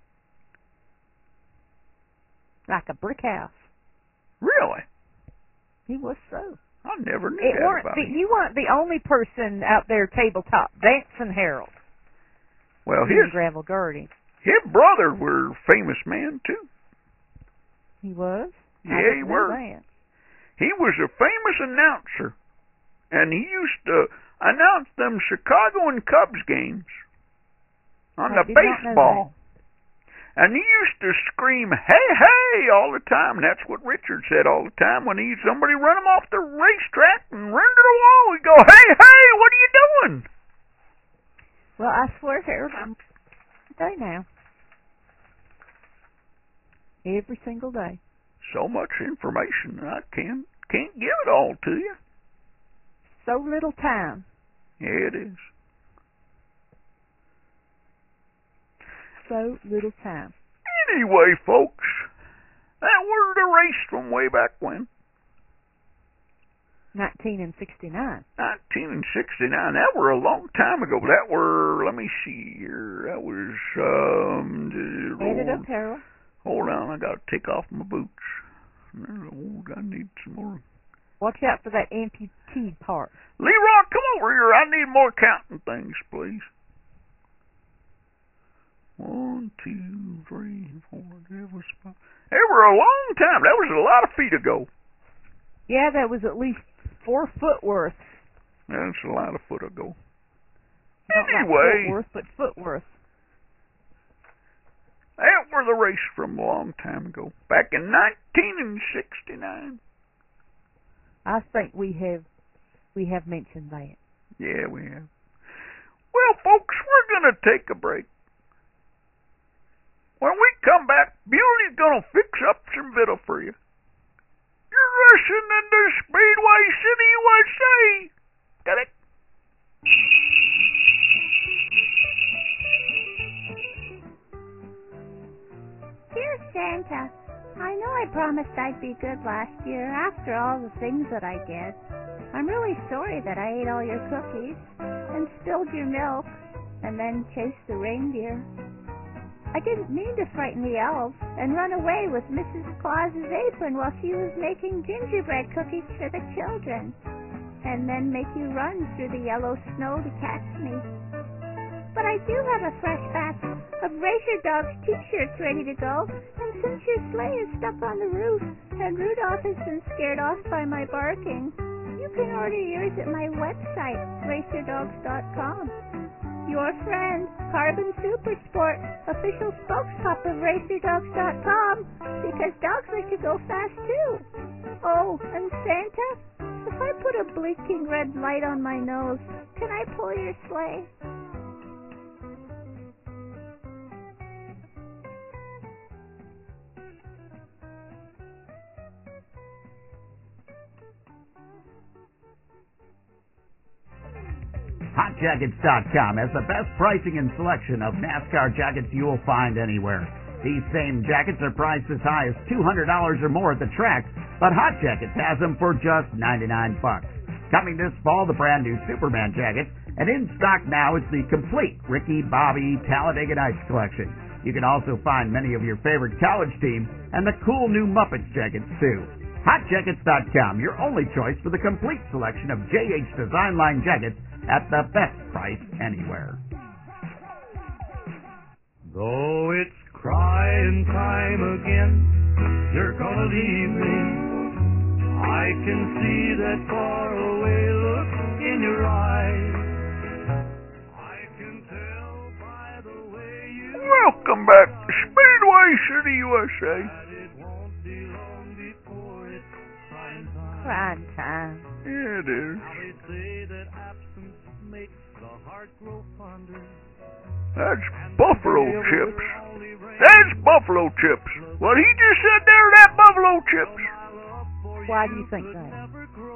Like a brick house. Really? He was so. I never knew It that weren't about the, him. you weren't the only person out there tabletop dancing, Harold. Well, You his and Gravel Gertie. his brother were a famous man too. He was? I Yeah, didn't he know were. that. He was a famous announcer, and he used to announce them Chicago and Cubs games on I the did not know baseball. And he used to scream, "Hey, hey!" all the time. And that's what Richard said all the time when he somebody run him off the racetrack and run to the wall. He'd go, "Hey, hey! What are you doing?" Well, I swear, Harold, I'm day now. Every single day. So much information, I can't can't give it all to you. So little time. Yeah, it is. So little time. Anyway, folks, that was the race from way back when. nineteen sixty-nine. nineteen sixty-nine. That were a long time ago. That were, let me see here. That was, um... Add it up, Harold. Hold on, I gotta take off my boots. Oh, I need some more. Watch out for that amputee part. Leroy, come over here. I need more counting things, please. One, two, three, four, that was five. They were a long time. That was a lot of feet ago. Yeah, that was at least four foot worth. That's a lot of foot ago. Not like Anyway, foot worth, but foot worth. that were the race from a long time ago. Back in nineteen sixty-nine. I think we have we have mentioned that. Yeah, we have. Well, folks, we're going to take a break. When we come back, Bewley's going to fix up some video for you. You're listening to Speedway City, U S A. Got it? Dear Santa, I know I promised I'd be good last year after all the things that I did. I'm really sorry that I ate all your cookies. and spilled your milk, and then chased the reindeer. I didn't mean to frighten the elves and run away with Missus Claus's apron while she was making gingerbread cookies for the children, and then make you run through the yellow snow to catch me. But I do have a fresh batch of Racer Dogs t-shirts ready to go, and since your sleigh is stuck on the roof and Rudolph has been scared off by my barking, you can order yours at my website, racer dogs dot com. Your friend, Carbon Super Sport, official spokespup of racer dogs dot com, because dogs like to go fast too. Oh, and Santa, if I put a blinking red light on my nose, can I pull your sleigh? hot jackets dot com has the best pricing and selection of NASCAR jackets you will find anywhere. These same jackets are priced as high as two hundred dollars or more at the tracks, but Hot Jackets has them for just ninety-nine bucks. Coming this fall, the brand new Superman jacket, and in stock now is the complete Ricky Bobby Talladega Nights collection. You can also find many of your favorite college teams and the cool new Muppets jackets too. hot jackets dot com, your only choice for the complete selection of J H Design Line jackets at the best price anywhere. Though it's crying time again, you're gonna leave me. I can see that faraway look in your eyes. I can tell by the way you... Welcome back to Speedway City, U S A. It won't be long before it's crying time. Crying time. Yeah, it is. Now they say that absence makes the heart grow fonder. That's Buffalo Chips. That's Buffalo Chips. What he just said there, that Buffalo Chips. Why do you think that? I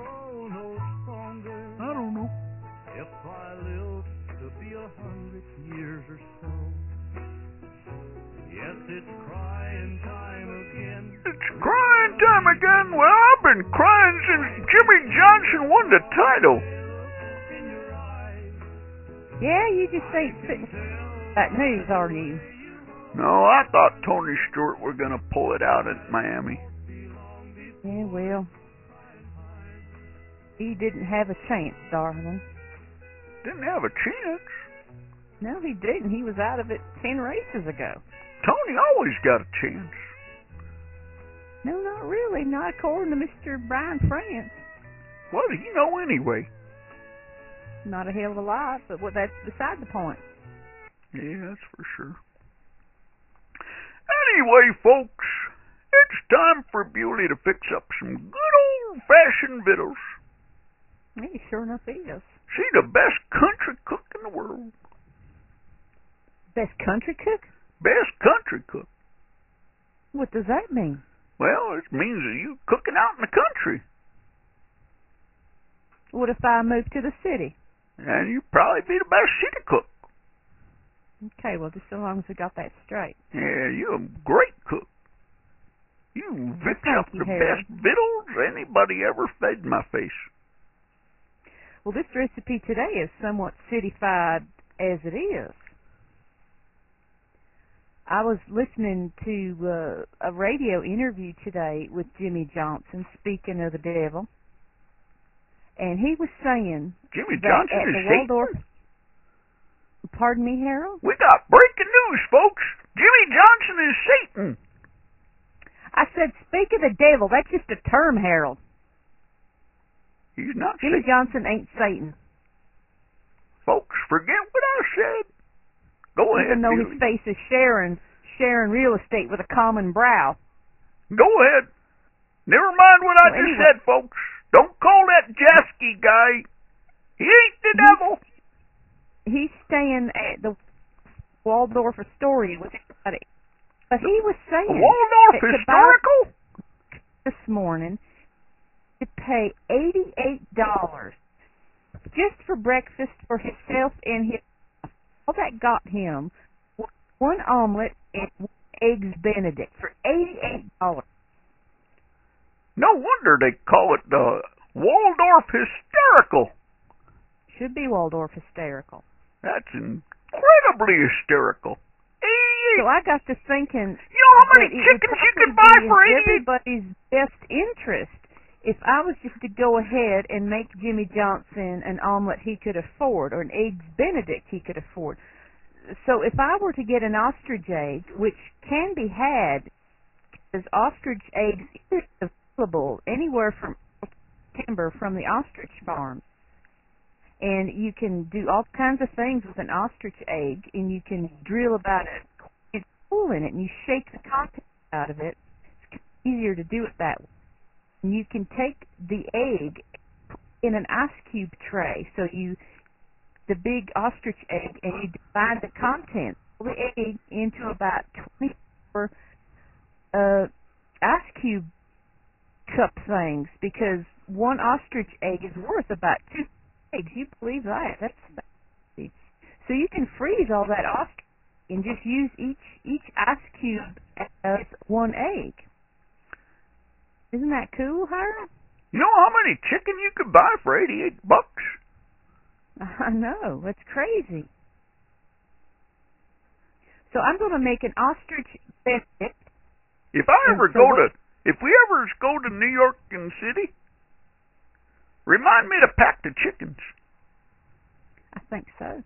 don't know. If I live to be a hundred years or so. Yes, it's crying time again. It's crying time again. Well, I've been crying since Jimmy Johnson won the title. Yeah, you just ain't sitting that news, are you? No, I thought Tony Stewart were going to pull it out at Miami. Yeah, well, he didn't have a chance, darling. Didn't have a chance. No, he didn't. He was out of it ten races ago. Tony always got a chance. No, not really. Not according to Mister Brian France. What do you know anyway? Not a hell of a lot, but what that's beside the point. Yeah, that's for sure. Anyway, folks, it's time for Bewley to fix up some good old-fashioned victuals. He sure enough is. She's the best country cook in the world. Best country cook? Best country cook. What does that mean? Well, it means that you cooking out in the country. What if I move to the city? And you'd probably be the best city cook. Okay, well, just so long as we got that straight. Yeah, you're a great cook. You fix Thank up you, the Harry. best victuals anybody ever fed my face. Well, this recipe today is somewhat cityfied as it is. I was listening to uh, a radio interview today with Jimmy Johnson, speaking of the devil, and he was saying Jimmy that Johnson at is the Satan? Waldorf. Pardon me, Harold? We got breaking news, folks. Jimmy Johnson is Satan. I said, speak of the devil. That's just a term, Harold. He's not Jimmy Satan. Johnson ain't Satan. Folks, forget what I said. Go ahead, Even though Billy. his face is sharing, sharing real estate with a common brow. Go ahead. Never mind what I Well, just anyway. said, folks. Don't call that Jasky guy. He ain't the devil. He's staying at the Waldorf Astoria with everybody. But he was saying Waldorf that to buy Historical? this morning to pay eighty-eight dollars just for breakfast for himself and his wife. All that got him was one omelet and one eggs Benedict for eighty-eight dollars. No wonder they call it the Waldorf Hysterical. Should be Waldorf hysterical. That's incredibly hysterical. So I got to thinking, you know how many that it chickens would you could probably buy be for in eighty? everybody's best interest if I was just to go ahead and make Jimmy Johnson an omelet he could afford, or an eggs Benedict he could afford. So if I were to get an ostrich egg, which can be had, because ostrich eggs is available anywhere from timber from the ostrich farm, and you can do all kinds of things with an ostrich egg, and you can drill about it, it's hole in it, and you shake the contents out of it. It's easier to do it that way. And you can take the egg in an ice cube tray, so you the big ostrich egg, and you divide the contents of the egg into about twenty-four uh, ice cube cup things, because one ostrich egg is worth about two eggs. You believe that? That's fancy. So you can freeze all that ostrich and just use each each ice cube as one egg. Isn't that cool, Hiram? You know how many chicken you could buy for eighty-eight bucks? I know. That's crazy. So I'm going to make an ostrich Benedict. If I ever so go what, to, if we ever go to New York and City, remind me to pack the chickens. I think so.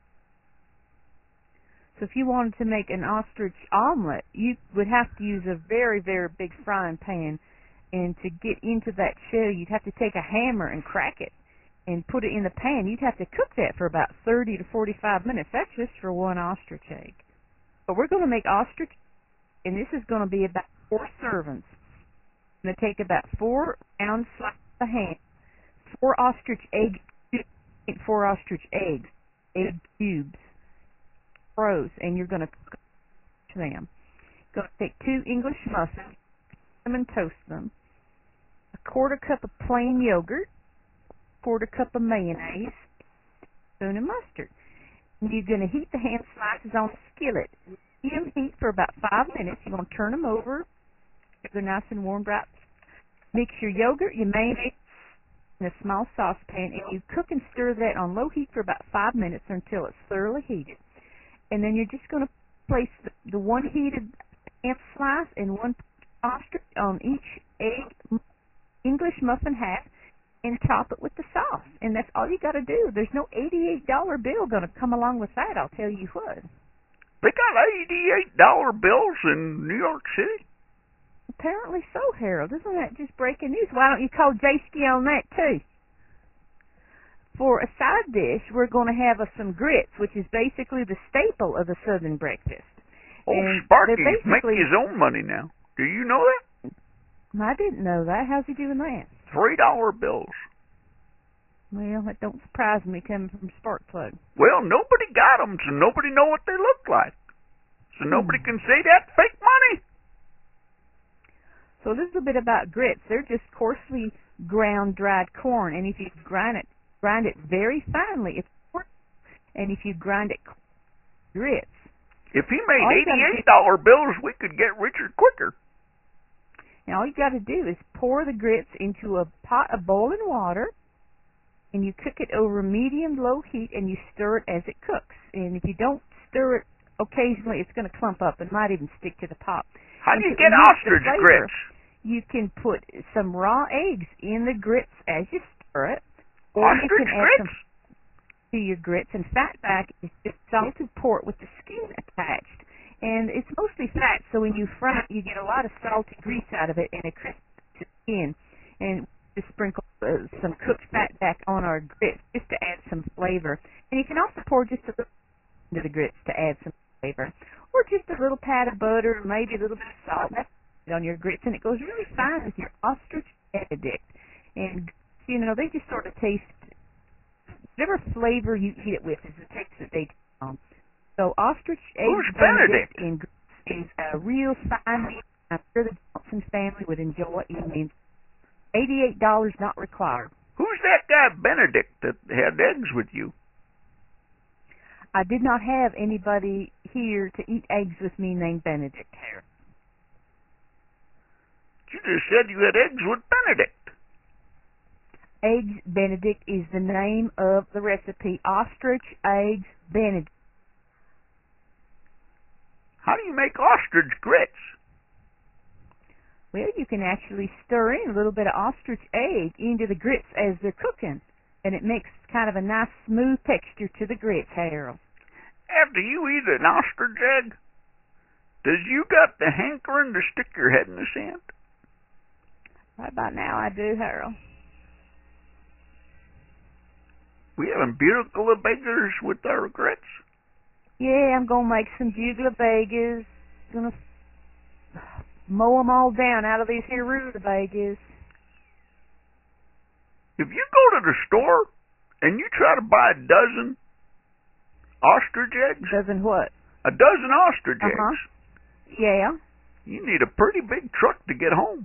So if you wanted to make an ostrich omelet, you would have to use a very, very big frying pan. And to get into that shell, you'd have to take a hammer and crack it and put it in the pan. You'd have to cook that for about thirty to forty-five minutes. That's just for one ostrich egg. But we're going to make ostrich, and this is going to be about four servings. I'm going to take about four round slices of ham, four ostrich egg, four ostrich eggs, egg cubes, froze, and you're going to cook them. You're going to take two English muffins, them and toast them. A quarter cup of plain yogurt, quarter cup of mayonnaise, spoon of mustard. And you're going to heat the ham slices on a skillet. Let them heat for about five minutes. You're going to turn them over. They're nice and warmed up. Mix your yogurt, your mayonnaise in a small saucepan, and you cook and stir that on low heat for about five minutes until it's thoroughly heated. And then you're just going to place the, the one heated ham slice and one ostrich on each egg English muffin hat and top it with the sauce. And that's all you got to do. There's no eighty-eight dollar bill going to come along with that, I'll tell you what. They got eighty-eight dollar bills in New York City? Apparently so, Harold. Isn't that just breaking news? Why don't you call J-Ski on that, too? For a side dish, we're going to have uh, some grits, which is basically the staple of the Southern breakfast. Oh, and Sparky's making his own money now. Do you know that? I didn't know that. How's he doing that? Three dollar bills. Well, that don't surprise me coming from Sparkplug. Well, nobody got them, so nobody know what they look like. So nobody can say that's fake money. So a little bit about grits. They're just coarsely ground dried corn, and if you grind it, grind it very finely, it's corn. And if you grind it grits. If he made eighty-eight dollar bills, we could get richer quicker. Now all you got to do is pour the grits into a pot of boiling water, and you cook it over medium-low heat, and you stir it as it cooks. And if you don't stir it occasionally, it's going to clump up and might even stick to the pot. How do you And get to enhance ostrich the flavor, grits? You can put some raw eggs in the grits as you stir it, or Ostrich you can add grits? some to your grits. And fatback is just salted pork with the skin attached. And it's mostly fat, so when you fry it, you get a lot of salty grease out of it and a crisp skin. And just sprinkle uh, some cooked fat back on our grits just to add some flavor. And you can also pour just a little into the grits to add some flavor. Or just a little pat of butter, maybe a little bit of salt. That's on your grits, and it goes really fine with your ostrich Benedict. And, you know, they just sort of taste, whatever flavor you eat it with is the taste that they taste on. So ostrich egg Benedict in grits is a real fine meal. I'm sure the Johnson family would enjoy it. It means eighty-eight dollars not required. Who's that guy Benedict that had eggs with you? I did not have anybody here to eat eggs with me named Benedict Harris. You just said you had eggs with Benedict. Eggs Benedict is the name of the recipe. Ostrich Eggs Benedict. How do you make ostrich grits? Well, you can actually stir in a little bit of ostrich egg into the grits as they're cooking, and it makes kind of a nice smooth texture to the grits, Harold. After you eat an ostrich egg, does you got the hankering to stick your head in the sand? Right about now I do, Harold. We having beautiful beggars with our grits? Yeah, I'm going to make some bugler beggars. Going to mow them all down out of these here rutabagas. If you go to the store and you try to buy a dozen ostrich eggs, Dozen what? a dozen ostrich Uh-huh. eggs, Yeah. you need a pretty big truck to get home.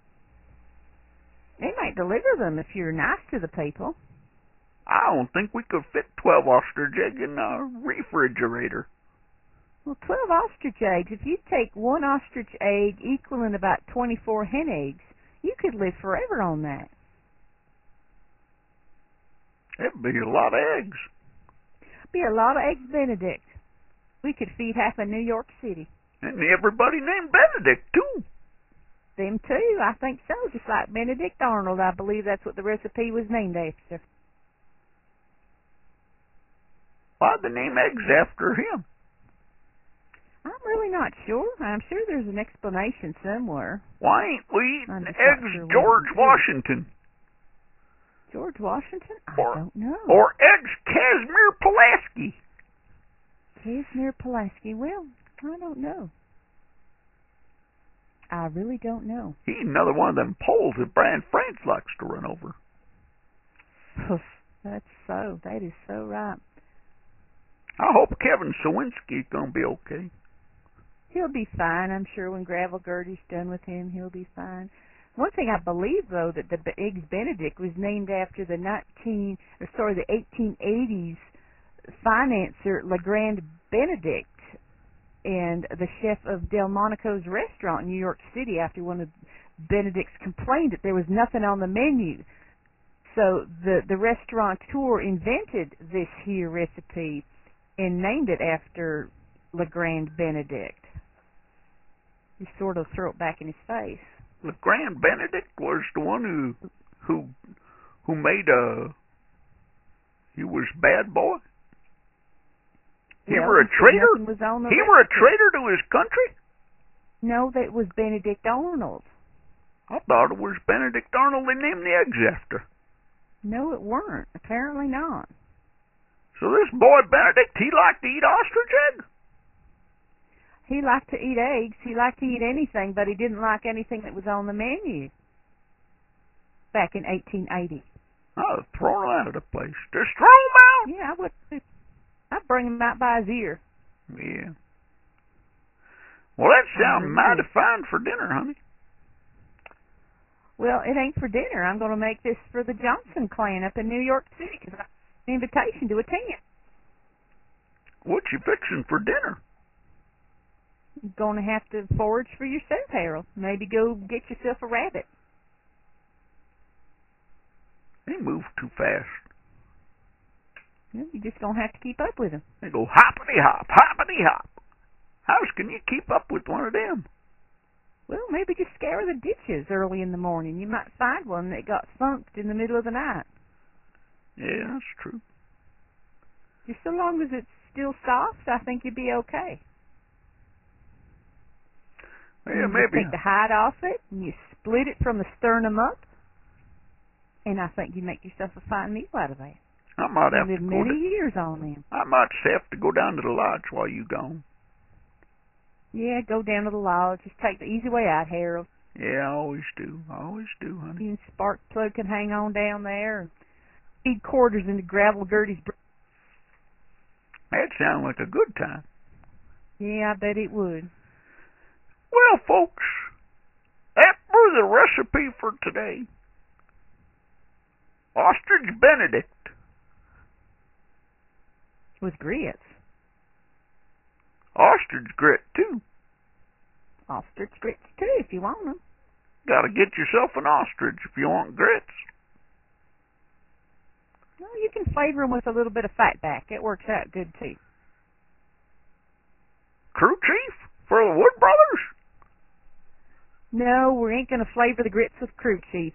They might deliver them if you're nice to the people. I don't think we could fit twelve ostrich eggs in a refrigerator. Well, twelve ostrich eggs, if you take one ostrich egg equaling about twenty-four hen eggs, you could live forever on that. That'd be a lot of eggs. Be a lot of eggs Benedict. We could feed half of New York City. And everybody named Benedict, too. Them too, I think so, just like Benedict Arnold. I believe that's what the recipe was named after. Why'd they name eggs after him? I'm really not sure. I'm sure there's an explanation somewhere. Why ain't we I'm eating just not eggs sure what George it is. Washington? George Washington? I Or- don't know. Or eggs Casimir Pulaski? Casimir Pulaski. Well, I don't know. I really don't know. He's another one of them poles that Brian France likes to run over. That's so. That is so right. I hope Kevin Sawinski's gonna be okay. He'll be fine, I'm sure. When Gravel Gertie's done with him, he'll be fine. One thing I believe, though, that the B- Eggs Benedict was named after the nineteen, or sorry, the eighteen eighties financier LeGrand Benedict, and the chef of Delmonico's restaurant in New York City, after one of Benedict's complained that there was nothing on the menu. So the the restaurateur invented this here recipe and named it after LeGrand Benedict. You sort of throw it back in his face. LeGrand Benedict was the one who who who made a he was bad boy. He Yeah, were a he said traitor. nothing was on the He were a recipe. traitor to his country. No, that was Benedict Arnold. I thought it was Benedict Arnold they named the eggs after. No, it weren't. Apparently not. So this boy Benedict, he liked to eat ostrich egg? He liked to eat eggs. He liked to eat anything, but he didn't like anything that was on the menu. Back in eighteen eighty. I was thrown him out of the place. Just throw him out! Yeah, I would. I'd bring him out by his ear. Yeah. Well, that sounds really mighty would. fine for dinner, honey. Well, it ain't for dinner. I'm going to make this for the Johnson clan up in New York City because I have an invitation to attend. What you fixing for dinner? You're going to have to forage for yourself, Harold. Maybe go get yourself a rabbit. They move too fast. Well, you're just going to have to keep up with them. They go hoppity hop, hoppity hop. How can you keep up with one of them? Well, maybe just scour the ditches early in the morning. You might find one that got funked in the middle of the night. Yeah, that's true. Just so long as it's still soft, I think you'd be okay. Yeah, you just maybe. take the hide off it, and you split it from the sternum up, and I think you make yourself a fine meal out of that. I might You have to live go. many To, years on them. I might just have to go down to the lodge while you gone. Yeah, go down to the lodge. Just take the easy way out, Harold. Yeah, I always do. I always do, honey. You and Spark Plug can hang on down there and feed quarters into Gravel Gertie's. Br- That sounds like a good time. yeah, I bet it would. Well, folks, that was the recipe for today. Ostrich Benedict. With grits. Ostrich grit, too. Ostrich grits, too, if you want them. Gotta get yourself an ostrich if you want grits. Well, you can flavor them with a little bit of fatback. It works out good, too. Crew chief for the Wood Brothers? No, we ain't going to flavor the grits with crew chiefs.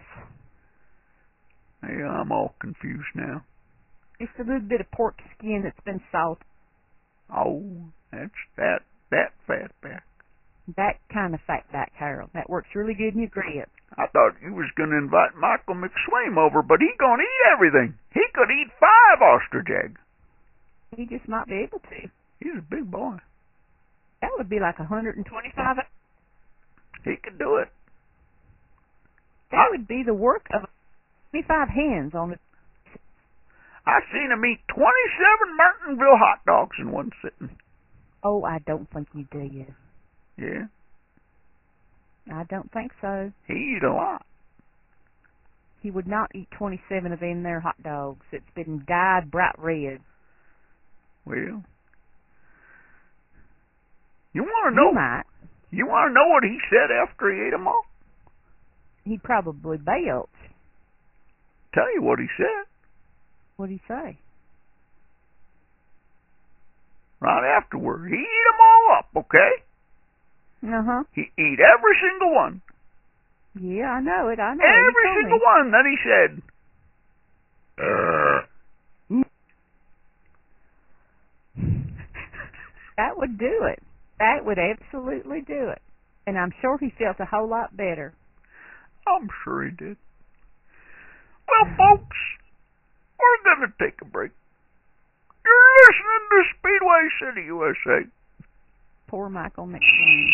Yeah, I'm all confused now. Just a little bit of pork skin that's been salted. Oh, that's that, that fatback. That kind of fatback, Harold. That works really good in your grits. I thought you was going to invite Michael McSwain over, but he going to eat everything. He could eat five ostrich eggs. He just might be able to. He's a big boy. That would be like one hundred twenty-five. He could do it. That I, would be the work of twenty-five hands on it. I seen him eat twenty-seven Martinsville hot dogs in one sitting. Oh, I don't think you did. Yeah. I don't think so. He eat a lot. He would not eat twenty-seven of them there hot dogs. It's been dyed bright red. Well, you want to know? You might. You want to know what he said after he ate them all? He probably belched. Tell you what he said. What'd he say? Right afterward, he eat them all up, okay? Uh-huh. He eat every single one. Yeah, I know it, I know. Every single me. one. Then he said, that would do it. That would absolutely do it. And I'm sure he felt a whole lot better. I'm sure he did. Well, folks, we're going to take a break. You're listening to Speedway City, U S A. Poor Michael McSwain.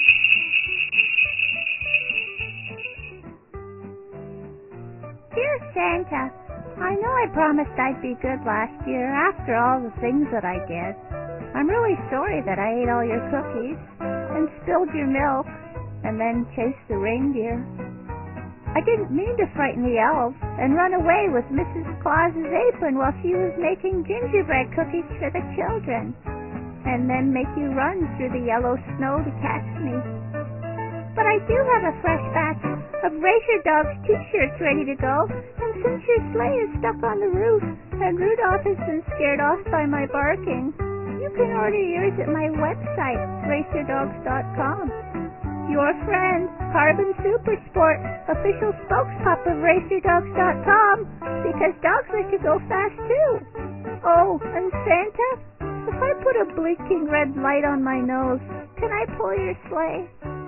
Dear Santa, I know I promised I'd be good last year after all the things that I did. I'm really sorry that I ate all your cookies and spilled your milk and then chased the reindeer. I didn't mean to frighten the elves and run away with Missus Claus's apron while she was making gingerbread cookies for the children, and then make you run through the yellow snow to catch me. But I do have a fresh batch of Racer Dogs t-shirts ready to go, and since your sleigh is stuck on the roof and Rudolph has been scared off by my barking, you can order yours at my website, racer dogs dot com. Your friend, Carbon Supersport, official spokespup of racer dogs dot com, because dogs like to go fast too. Oh, and Santa, if I put a blinking red light on my nose, can I pull your sleigh?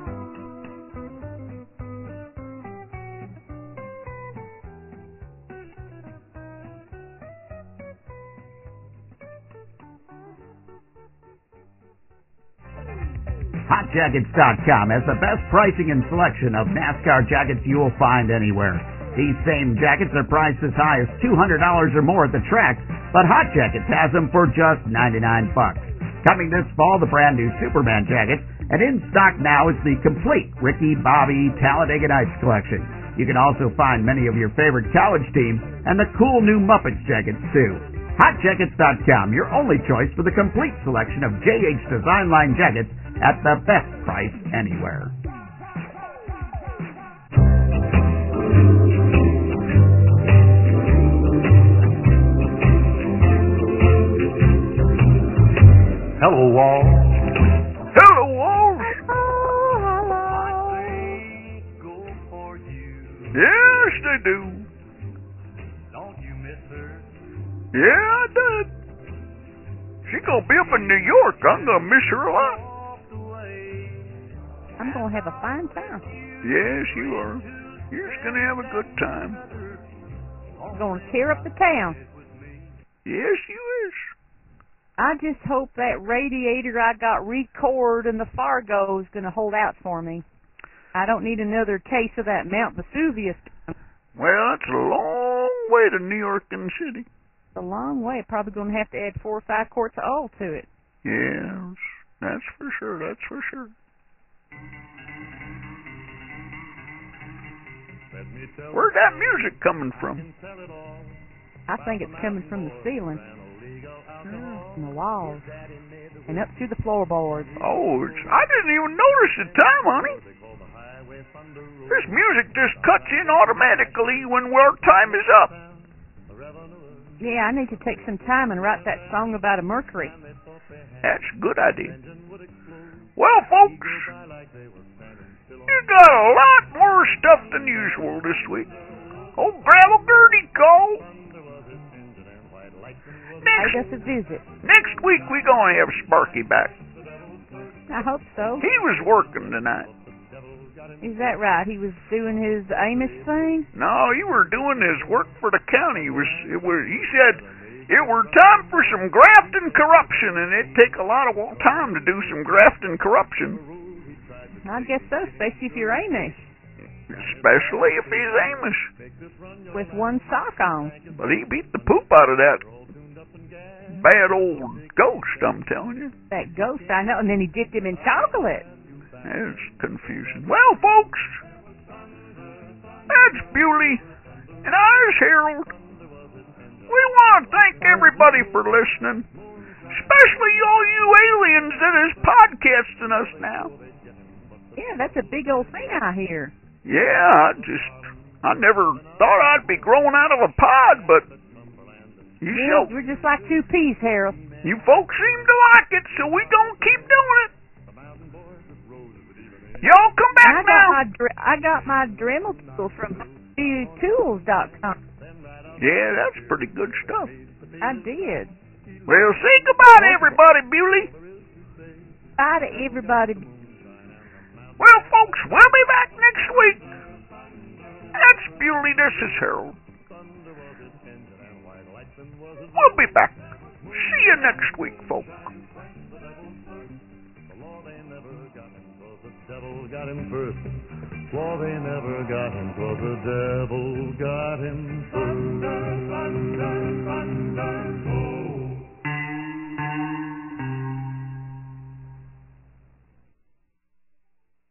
hot jackets dot com has the best pricing and selection of NASCAR jackets you will find anywhere. These same jackets are priced as high as two hundred dollars or more at the track, but Hot Jackets has them for just ninety-nine bucks. Coming this fall, the brand new Superman jacket, and in stock now is the complete Ricky Bobby Talladega Nights collection. You can also find many of your favorite college teams and the cool new Muppets jackets too. hot jackets dot com, your only choice for the complete selection of J H Design Line jackets at the best price anywhere. Hello, Wall. Hello, Walls. Oh, hello. Yes, they do. Don't you miss her? Yeah, I did. She gonna be up in New York. I'm gonna miss her a lot. I'm going to have a fine time. Yes, you are. You're just gonna have a good time. I'm going to tear up the town. Yes, you is. I just hope that radiator I got re-cored in the Fargo is going to hold out for me. I don't need another case of that Mount Vesuvius. Well, it's a long way to New York and City. It's a long way. Probably going to have to add four or five quarts of oil to it. Yes, that's for sure. That's for sure. Where's that music coming from? I think it's coming from the ceiling, from the walls, and up through the floorboards. Oh, it's, I didn't even notice the time, honey. This music just cuts in automatically when our time is up. Yeah, I need to take some time and write that song about a Mercury. That's a good idea. Well, folks, you got a lot more stuff than usual this week. Old Gravel Gertie called. Paid us a visit. Next week we gonna have Sparky back. I hope so. He was working tonight. Is that right? He was doing his Amish thing? No, he were doing his work for the county. He was, it was, he said it were time for some graft and corruption, and it'd take a lot of time to do some graft and corruption. I guess so, especially if you're Amish. Especially if he's Amish. With one sock on. But he beat the poop out of that bad old ghost, I'm telling you. That ghost, I know, and then he dipped him in chocolate. It's confusing. Well, folks, that's Bewley, and ours Harold. We want to thank everybody for listening, especially all you aliens that is podcasting us now. Yeah, that's a big old thing I hear. Yeah, I just, I never thought I'd be growing out of a pod, but you yeah, show. We're just like two peas, Harold. You folks seem to like it, so we gonna keep doing it. Y'all come back I got now. My dr- I got my Dremel tool from tools dot com. Yeah, that's pretty good stuff. I did. Well, say goodbye to everybody, Bewley. Bye to everybody. Well, folks, we'll be back next week. That's Bewley. This is Harold. We'll be back. See you next week, folks. Devil got him first. Swore they never got him, 'cause the devil got him first. Thunder, thunder, thunder.